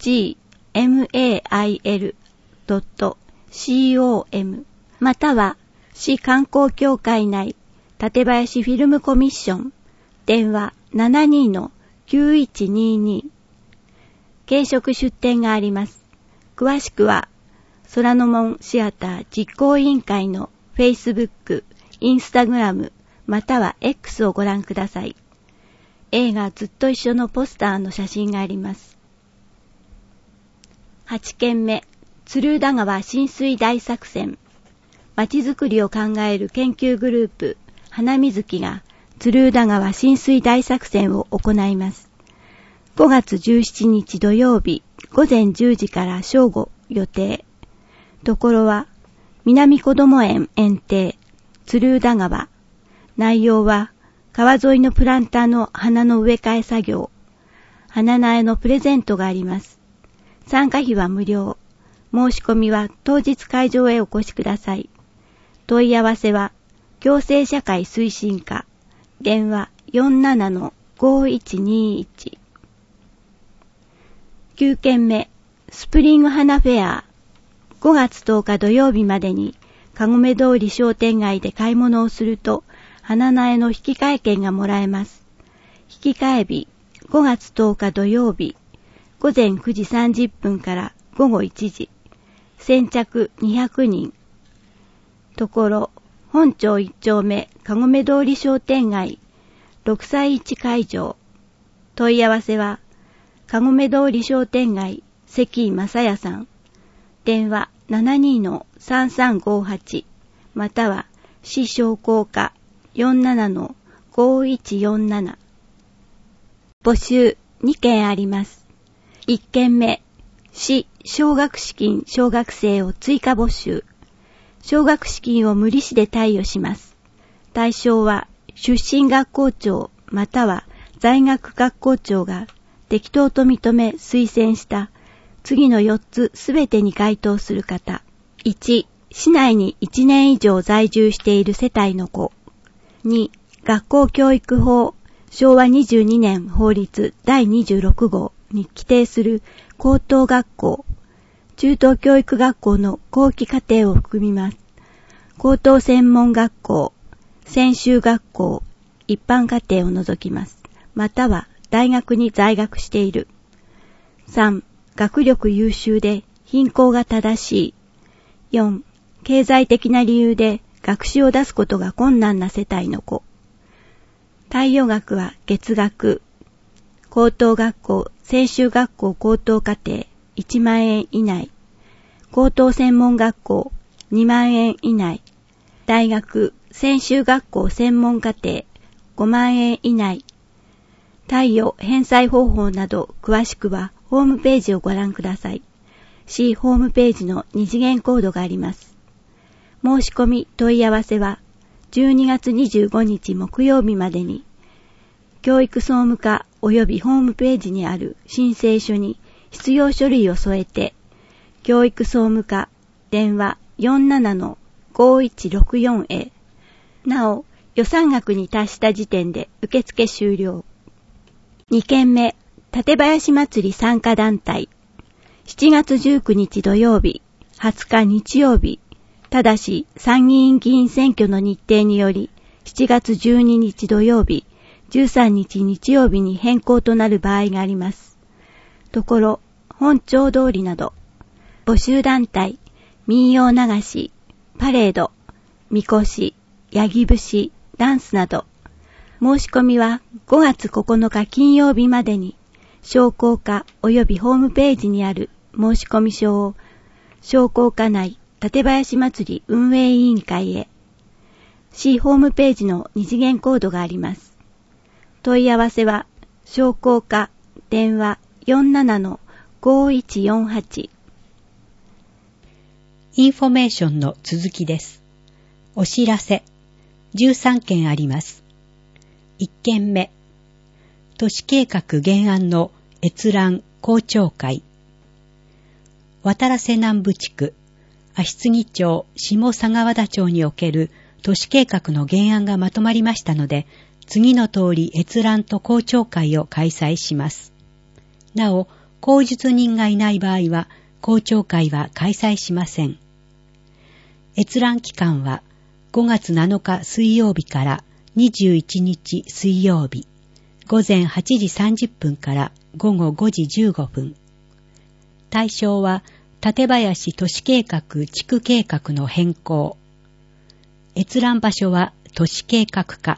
E: gmail.com または市観光協会内館林フィルムコミッション電話 ななにのきゅういちにに 軽食出店があります。詳しくは空の門シアター実行委員会の Facebook、Instagram または X をご覧ください。映画ずっと一緒のポスターの写真があります。はちけんめ、鶴田川浸水大作戦。まちづくりを考える研究グループ、花水木が鶴田川浸水大作戦を行います。ごがつじゅうしちにち土曜日、ごぜんじゅうじから正午予定。ところは、南こども園園庭、鶴田川。内容は、川沿いのプランターの花の植え替え作業。花苗のプレゼントがあります。参加費は無料。申し込みは当日会場へお越しください。問い合わせは、共生社会推進課、電話 よんななのごいちにいち。きゅうけんめ、スプリング花フェア。ごがつとおか土曜日までに、かごめ通り商店街で買い物をすると、花苗の引き換え券がもらえます。引き換え日、ごがつとおか土曜日、ごぜんくじさんじゅっぷんからごごいちじ。先着にひゃくにん。ところ、本町いっちょうめかごめ通り商店街ろくさいいち会場。問い合わせは、かごめ通り商店街関井正也さん。電話 ななにのさんさんごはち または市商工課 よんななのごいちよんなな。募集にけんあります。いっけんめ、市奨学資金小学生を追加募集。奨学資金を無利子で貸与します。対象は出身学校長または在学学校長が適当と認め推薦した次のよっつすべてに該当する方。いち、市内にいちねん以上在住している世帯の子。に、学校教育法しょうわにじゅうにねん法律だいにじゅうろくごうに規定する高等学校、中等教育学校の後期課程を含みます。高等専門学校、専修学校、一般課程を除きます。または大学に在学している。さん、学力優秀で品行が正しい。よん、経済的な理由で学費を出すことが困難な世帯の子。貸与額は月額。高等学校、専修学校高等課程いちまんえん以内。高等専門学校にまんえん以内。大学、専修学校専門課程ごまんえん以内。貸与返済方法など詳しくはホームページをご覧ください。市ホームページの二次元コードがあります。申し込み問い合わせはじゅうにがつにじゅうごにち木曜日までに教育総務課及びホームページにある申請書に必要書類を添えて教育総務課電話 よんななのごいちろくよん へ。なお予算額に達した時点で受付終了。にけんめ、館林祭り参加団体。しちがつじゅうくにち土曜日、はつか日曜日。ただし参議院議員選挙の日程により、しちがつじゅうににち土曜日、じゅうさんにち日曜日に変更となる場合があります。ところ、本町通りなど、募集団体、民謡流し、パレード、みこし、ヤギ節、ダンスなど、申し込みはごがつここのか金曜日までに、商工課及びホームページにある申し込み書を、商工課内館林祭り運営委員会へ、市ホームページの二次元コードがあります。問い合わせは、商工課電話 よんななのごいちよんはち。
A: インフォメーションの続きです。お知らせ、じゅうさんけんあります。いっけんめ、都市計画原案の閲覧公聴会。渡良瀬南部地区、足継町下佐川田町における都市計画の原案がまとまりましたので、 次の通り閲覧と公聴会を開催します。なお、口述人がいない場合は、公聴会は開催しません。閲覧期間はごがつなのか水曜日からにじゅういちにち水曜日、ごぜんはちじさんじゅっぷんからごごごじじゅうごふん。対象は、館林都市計画地区計画の変更。閲覧場所は都市計画課。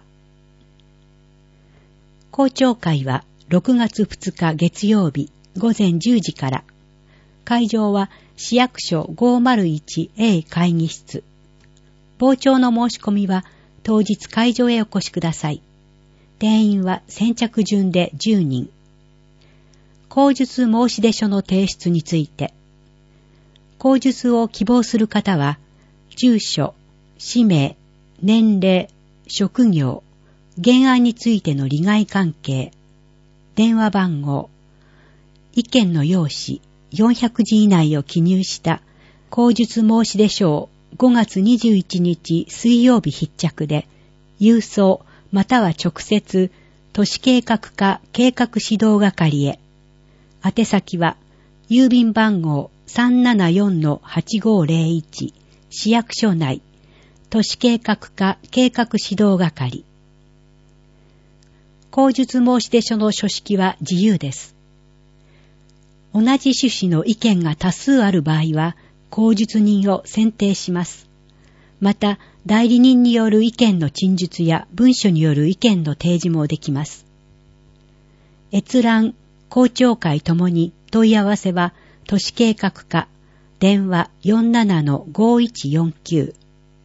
A: 公聴会はろくがつふつか月曜日ごぜんじゅうじから。会場は市役所 ごーまるいちエー 会議室。傍聴の申し込みは当日会場へお越しください。定員は先着順でじゅうにん。口述申し出書の提出について。口述を希望する方は、住所、氏名、年齢、職業、原案についての利害関係、電話番号、意見の用紙よんひゃくじ以内を記入した口述申し出書をごがつにじゅういちにち水曜日必着で、郵送または直接都市計画課計画指導係へ。宛先は郵便番号 さんななよんのはちごーぜろいち 市役所内都市計画課計画指導係。口述申し出書の書式は自由です。同じ趣旨の意見が多数ある場合は口述人を選定します。また代理人による意見の陳述や文書による意見の提示もできます。閲覧、公聴会ともに問い合わせは都市計画課、電話 よんななのごいちよんきゅう。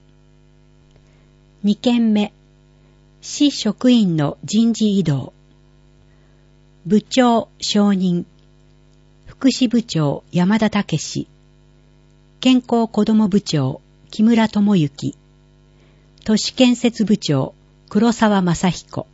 A: にけんめ、市職員の人事異動。部長承認。福祉部長山田武史。健康子ども部長木村智之。都市建設部長黒沢正彦。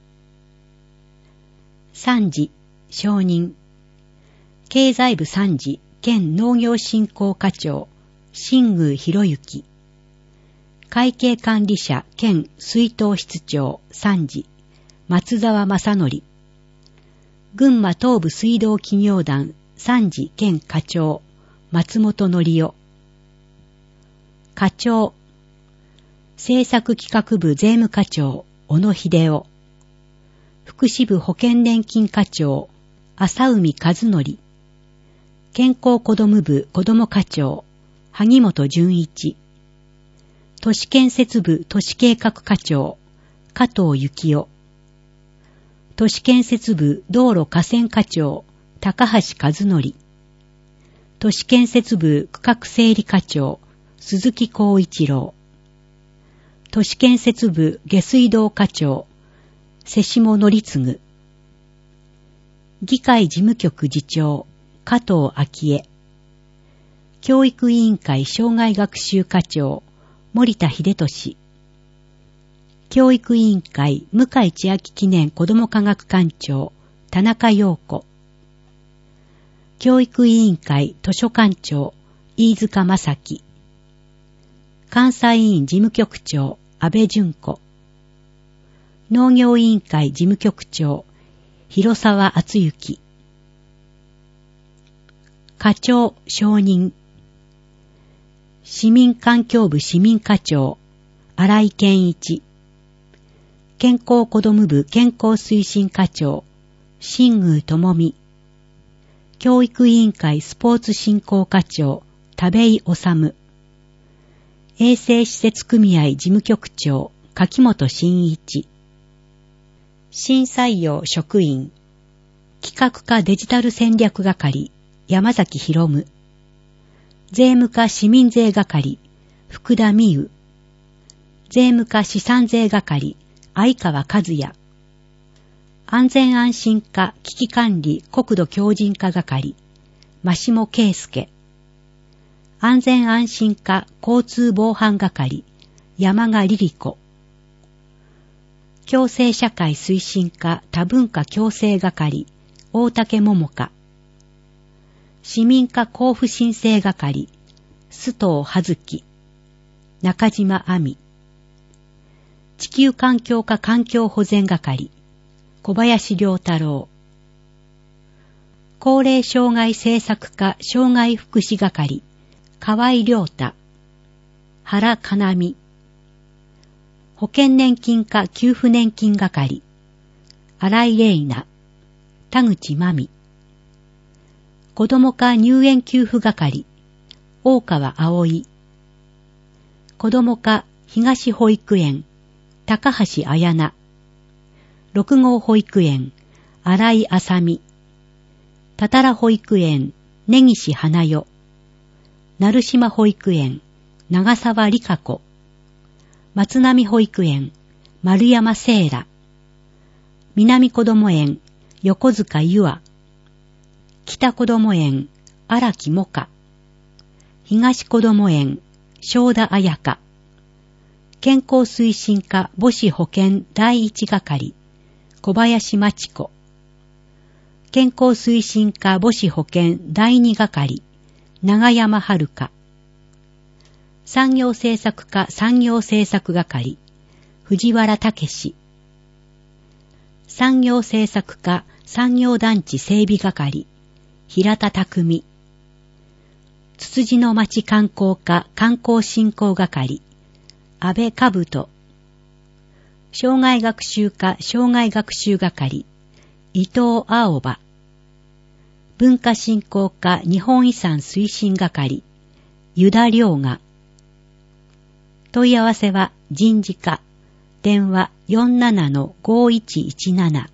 A: 参事承認。経済部参事兼農業振興課長新宮博之。会計管理者兼出納室長参事松沢正則。群馬東部水道企業団参事兼課長松本則夫。課長政策企画部税務課長小野秀夫。福祉部保険年金課長浅海和則。健康子ども部子ども課長萩本純一。都市建設部都市計画課長加藤幸夫。都市建設部道路河川課長高橋和則。都市建設部区画整理課長鈴木光一郎。都市建設部下水道課長瀬下則次。議会事務局次長加藤昭恵。教育委員会生涯学習課長森田秀俊。教育委員会向井千秋記念子ども科学館長田中陽子。教育委員会図書館長飯塚正樹。監査委員事務局長安倍淳子。農業委員会事務局長広沢敦之。課長承認。市民環境部市民課長新井健一。健康子ども部健康推進課長新宮智美。教育委員会スポーツ振興課長田部井治。衛生施設組合事務局長柿本真一。新採用職員企画課デジタル戦略係山崎博夢。税務課市民税係福田美優。税務課資産税係相川和也。安全安心課危機管理国土強靭化係真下圭介。安全安心課交通防犯係山賀リリ子。共生社会推進課多文化共生係大竹桃香。市民課交付申請係須藤葉月。中島亜美。 地球環境課環境保全係、小林良太郎。高齢障害政策課障害福祉係、河合良太、原かなみ。保険年金課給付年金係、新井玲奈、田口真美。子ども課入園給付係、大川葵。子ども課東保育園、高橋彩菜。六号保育園、新井あさみ。たたら保育園、根岸花代。成島保育園、長沢理香子。松並保育園、丸山聖羅。南こども園、横塚優愛。北こども園、荒木萌歌。東こども園、正田彩香。健康推進課母子保健第一係、小林真知子。健康推進課母子保健第二係、長山遥香。産業政策課産業政策係、藤原武史。産業政策課産業団地整備係、平田匠。つつじの町観光課観光振興係、安倍兜。障害学習課障害学習係、伊藤青葉。文化振興課日本遺産推進係、湯田良雅。問い合わせは人事課、電話 よんななのごいちいちなな。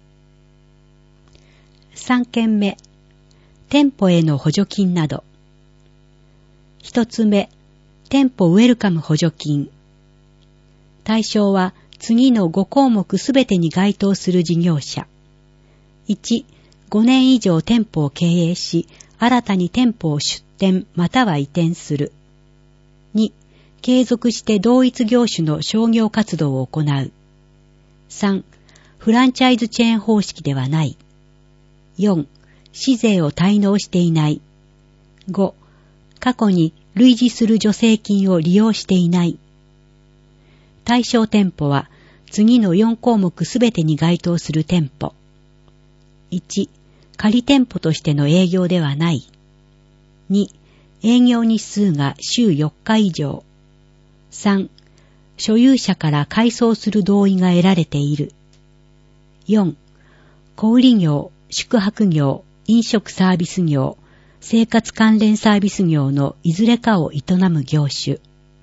A: さんけんめ、店舗への補助金など。一つ目、店舗ウェルカム補助金。対象は次のご項目すべてに該当する事業者。いち、ごねん以上店舗を経営し、新たに店舗を出店または移転する。に、継続して同一業種の商業活動を行う。さん、フランチャイズチェーン方式ではない。よん、市税を滞納していない。ご、過去に類似する助成金を利用していない。対象店舗は次のよん項目すべてに該当する店舗。いち、仮店舗としての営業ではない。に、営業日数が週よっか以上。さん、所有者から改装する同意が得られている。よん、小売業、宿泊業、飲食サービス業、生活関連サービス業のいずれかを営む業種。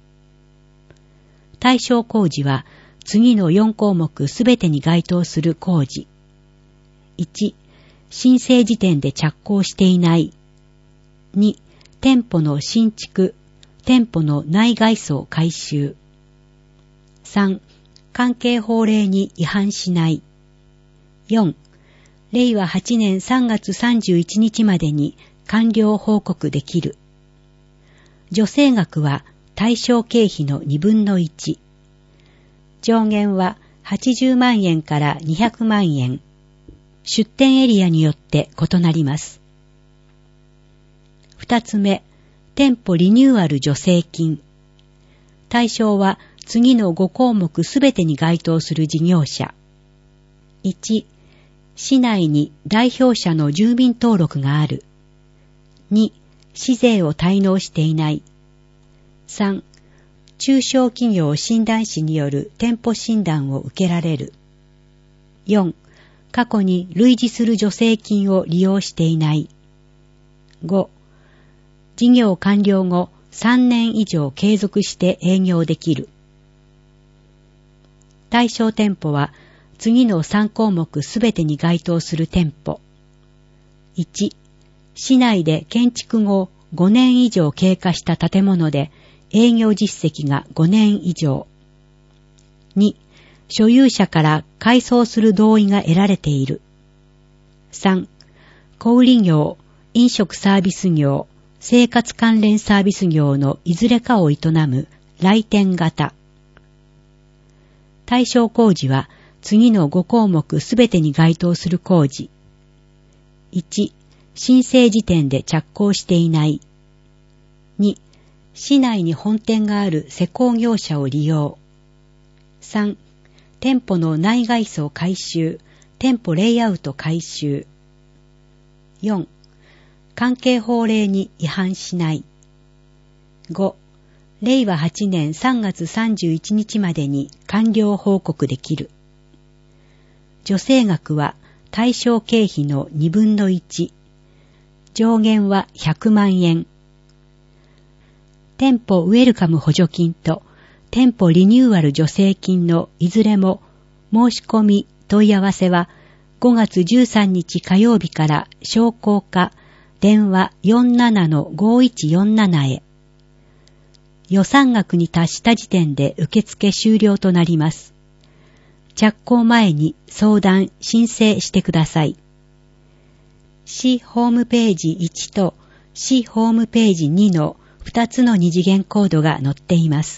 A: 対象工事は次のよん項目すべてに該当する工事。いち、申請時点で着工していない。に、店舗の新築、店舗の内外装改修。さん、関係法令に違反しない。よん、れいわはちねんさんがつさんじゅういちにちまでに完了報告できる。助成額は対象経費のにぶんのいち。上限ははちじゅうまんえんからにひゃくまんえん。出店エリアによって異なります。二つ目、店舗リニューアル助成金。対象は次のご項目すべてに該当する事業者。いち、市内に代表者の住民登録がある。に、市税を滞納していない。さん、中小企業診断士による店舗診断を受けられる。よん、過去に類似する助成金を利用していない。ご、事業完了後さんねん以上継続して営業できる。対象店舗は次のさん項目すべてに該当する店舗。いち、市内で建築後ごねん以上経過した建物で営業実績がごねん以上。に、所有者から改装する同意が得られている。さん、小売業、飲食サービス業、生活関連サービス業のいずれかを営む来店型。対象工事は次のご項目すべてに該当する工事。いち、申請時点で着工していない。に、市内に本店がある施工業者を利用。さん、 店舗の内外装改修、店舗レイアウト改修。よん、関係法令に違反しない。ご、れいわはちねんさんがつさんじゅういちにちまでに完了報告できる。助成額は対象経費のにぶんのいち。上限はひゃくまんえん。店舗ウェルカム補助金と店舗リニューアル助成金のいずれも申し込み問い合わせはごがつじゅうさんにち火曜日から商工課電話 よんななのごいちよんなな へ。予算額に達した時点で受付終了となります。着工前に相談・申請してください。市ホームページいちと市ホームページにのふたつの二次元コードが載っています。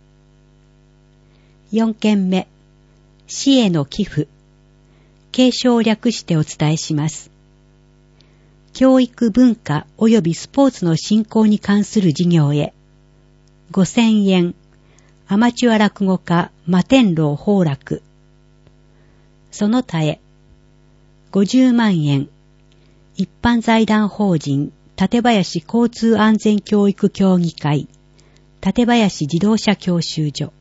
A: よんけんめ、市への寄付。継承を略してお伝えします。教育文化及びスポーツの振興に関する事業へ。ごせんえん。アマチュア落語家摩天楼崩落。その他へ。ごじゅうまんえん。一般財団法人館林交通安全教育協議会館林自動車教習所。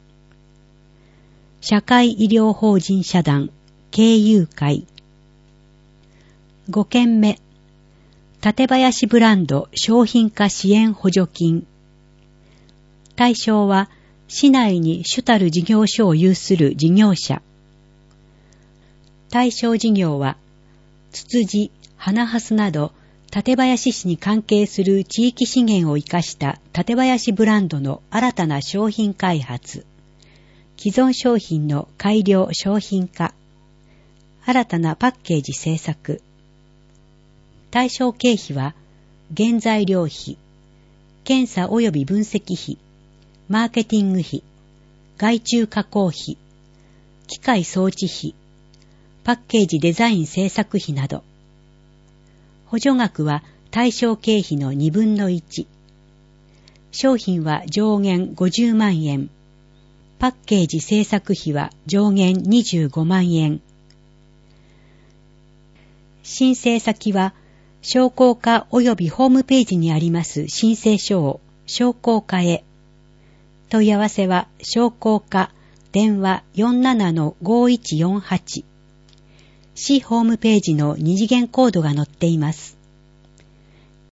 A: 社会医療法人社団経由会。ごけんめ、館林ブランド商品化支援補助金。対象は市内に主たる事業所を有する事業者。対象事業はツツジ、花ハスなど館林市に関係する地域資源を生かした館林ブランドの新たな商品開発、既存商品の改良商品化、新たなパッケージ制作。対象経費は原材料費、検査及び分析費、マーケティング費、外注加工費、機械装置費、パッケージデザイン制作費など。補助額は対象経費のにぶんのいち。商品は上限ごじゅうまんえん。パッケージ制作費は上限にじゅうごまんえん。申請先は商工課及びホームページにあります申請書を商工課へ。問い合わせは商工課電話 よんななのごいちよんはち。市ホームページの二次元コードが載っています。